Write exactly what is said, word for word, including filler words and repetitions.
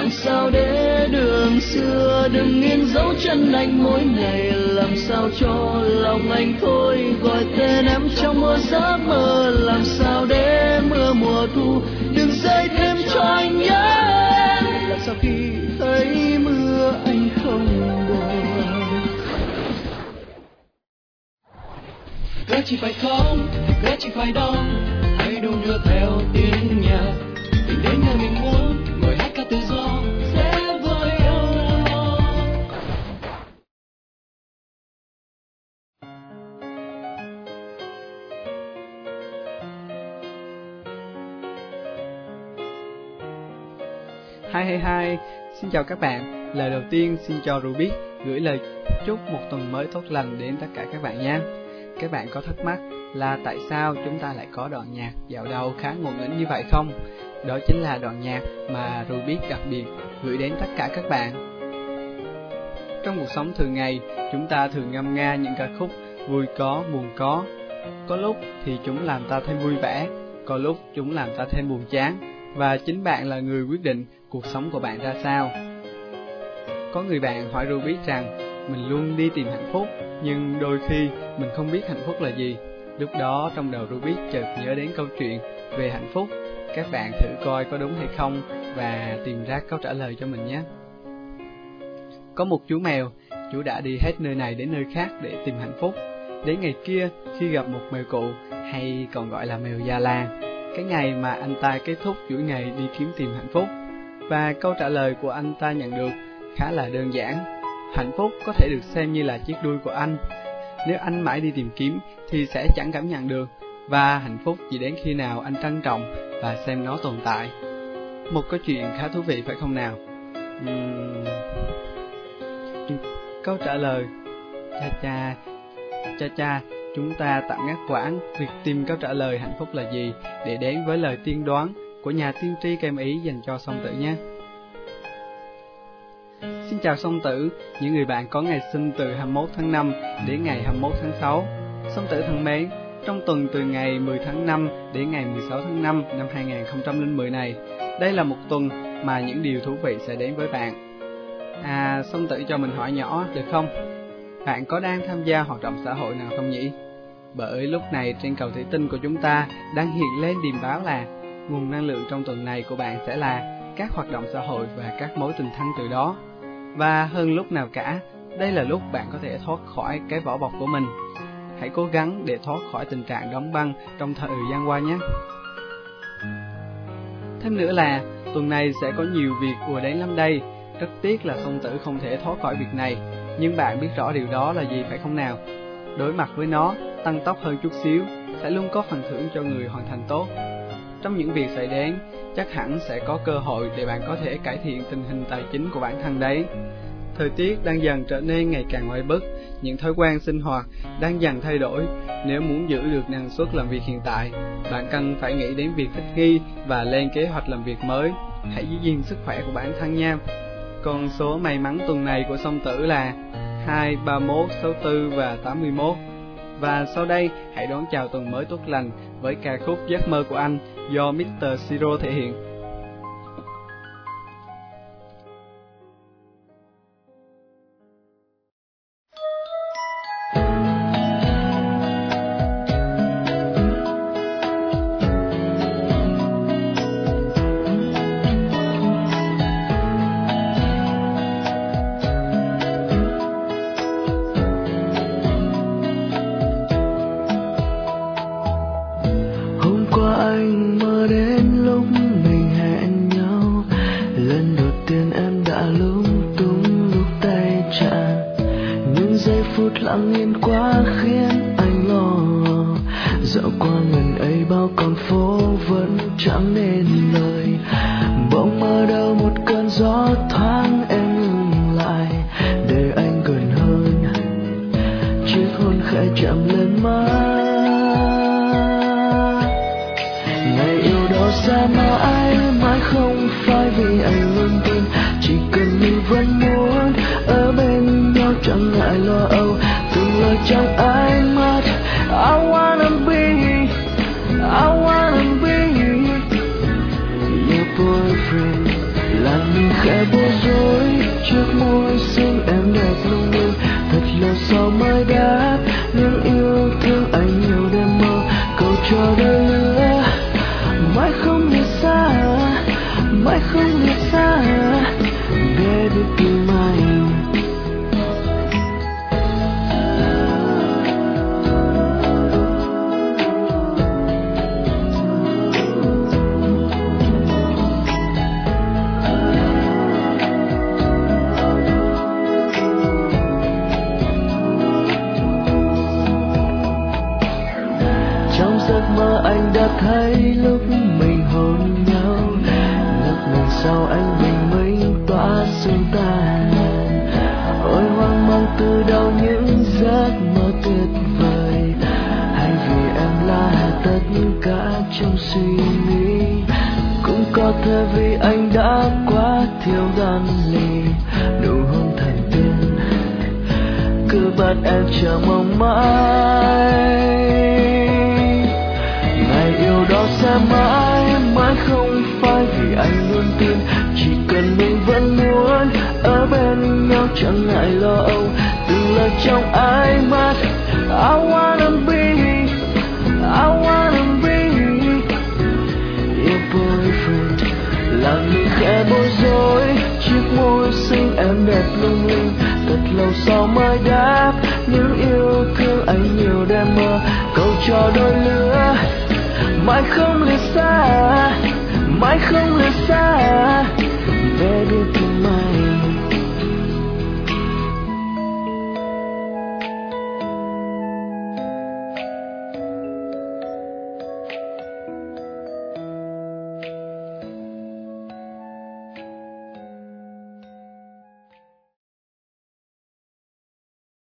làm sao để đường xưa đừng in dấu chân anh mỗi ngày, làm sao cho lòng anh thôi gọi tên em trong mơ giấc mơ, làm sao để mưa mùa thu đừng rơi thêm cho anh nhớ em, làm sao khi thấy mưa anh không buồn. Gác chỉ phải không, gác chỉ phải đâu, hãy đu đưa theo tiếng nhạc, tìm đến nơi mình muốn, ngồi hát ca tự do sẽ với nhau. Hi hi hi, xin chào các bạn. Lời đầu tiên xin cho Rubik gửi lời chúc một tuần mới tốt lành đến tất cả các bạn nha. Các bạn có thắc mắc là tại sao chúng ta lại có đoạn nhạc dạo đầu khá ngộ nghĩnh như vậy không? Đó chính là đoạn nhạc mà Rubik đặc biệt gửi đến tất cả các bạn. Trong cuộc sống thường ngày, chúng ta thường ngâm nga những ca khúc vui có, buồn có. Có lúc thì chúng làm ta thêm vui vẻ, có lúc chúng làm ta thêm buồn chán, và chính bạn là người quyết định cuộc sống của bạn ra sao. Có người bạn hỏi Rubik rằng mình luôn đi tìm hạnh phúc, nhưng đôi khi mình không biết hạnh phúc là gì. Lúc đó trong đầu Rubik chợt nhớ đến câu chuyện về hạnh phúc. Các bạn thử coi có đúng hay không và tìm ra câu trả lời cho mình nhé. Có một chú mèo, chú đã đi hết nơi này đến nơi khác để tìm hạnh phúc. Đến ngày kia, khi gặp một mèo cụ, hay còn gọi là mèo già làng, cái ngày mà anh ta kết thúc chuỗi ngày đi kiếm tìm hạnh phúc. Và câu trả lời của anh ta nhận được khá là đơn giản. Hạnh phúc có thể được xem như là chiếc đuôi của anh. Nếu anh mãi đi tìm kiếm thì sẽ chẳng cảm nhận được, và hạnh phúc chỉ đến khi nào anh trân trọng và xem nó tồn tại. Một câu chuyện khá thú vị phải không nào? Uhm... Câu trả lời cha cha cha cha chúng ta tạm ngắt quãng việc tìm câu trả lời hạnh phúc là gì để đến với lời tiên đoán của nhà tiên tri kem Ý dành cho Song Tử nhé. Xin chào Song Tử, những người bạn có ngày sinh từ hai mươi mốt tháng năm đến ngày hai mươi mốt tháng sáu. Song Tử thân mến, trong tuần từ ngày mười tháng năm đến ngày mười sáu tháng năm năm hai nghìn không trăm lẻ mười này, đây là một tuần mà những điều thú vị sẽ đến với bạn. À, Song Tử cho mình hỏi nhỏ được không? Bạn có đang tham gia hoạt động xã hội nào không nhỉ? Bởi lúc này trên cầu thủy tinh của chúng ta đang hiện lên điềm báo là nguồn năng lượng trong tuần này của bạn sẽ là các hoạt động xã hội và các mối tình thân từ đó. Và hơn lúc nào cả, đây là lúc bạn có thể thoát khỏi cái vỏ bọc của mình. Hãy cố gắng để thoát khỏi tình trạng đóng băng trong thời gian qua nhé. Thêm nữa là tuần này sẽ có nhiều việc ùa đến lắm đây. Rất tiếc là Song Tử không thể thoát khỏi việc này, nhưng bạn biết rõ điều đó là gì phải không nào? Đối mặt với nó, tăng tốc hơn chút xíu, sẽ luôn có phần thưởng cho người hoàn thành tốt. Trong những việc xảy đến, chắc hẳn sẽ có cơ hội để bạn có thể cải thiện tình hình tài chính của bản thân đấy. Thời tiết đang dần trở nên ngày càng oi bức, những thói quen sinh hoạt đang dần thay đổi. Nếu muốn giữ được năng suất làm việc hiện tại, bạn cần phải nghĩ đến việc thích nghi và lên kế hoạch làm việc mới. Hãy giữ gìn sức khỏe của bản thân nha. Con số may mắn tuần này của Song Tử là hai, ba mươi mốt, sáu mươi tư và tám mươi mốt. Và sau đây, hãy đón chào tuần mới tốt lành với ca khúc Giấc mơ của anh do mít tơ Siro thể hiện. lặng yên quá khiến anh lo. Dạo qua ngần ấy bao con phố vẫn chẳng nên lời. Bỗng mơ đâu một cơn gió thoáng em ngừng lại để anh gần hơn, chiếc hôn khẽ chạm lên má. Ngày yêu đó xa mãi mãi không phải vì anh luôn tin, chỉ cần mình vẫn muốn ở bên nhau chẳng ngại lo âu từng lời trong ánh mắt. I wanna be, I wanna be your boyfriend, là làn mi khẽ bối rối trước môi xinh em đẹp lung linh. Thật lâu sau mới đáp những yêu thương anh nhiều đêm mơ, câu cho đôi lứa mãi không lìa xa, mãi không lìa xa để được tìm anh. Trong giấc mơ anh đã thấy lúc mình hôn nhau, lúc mình sau anh bình minh tỏa sương tàn. Ôi hoang mang từ đâu những giấc mơ tuyệt vời, hay vì em là tất cả trong suy nghĩ. Cũng có thể vì anh đã quá thiếu đắn ly, nụ hôn thành tên cứ bắt em chờ mong mãi. Ngày yêu đó sẽ mãi mãi không phải vì anh luôn tin, chỉ cần mình vẫn muốn ở bên nhau chẳng ngại lo âu. Từng lời trong ánh mắt I wanna be, I wanna be your boyfriend. Làm mình khẽ bối rối chiếc môi xinh em đẹp lung linh. Thật lâu sau mới đáp những yêu thương anh nhiều đêm mơ, câu cho đôi lứa mãi không lìa xa, mãi không lìa xa về đi tìm anh.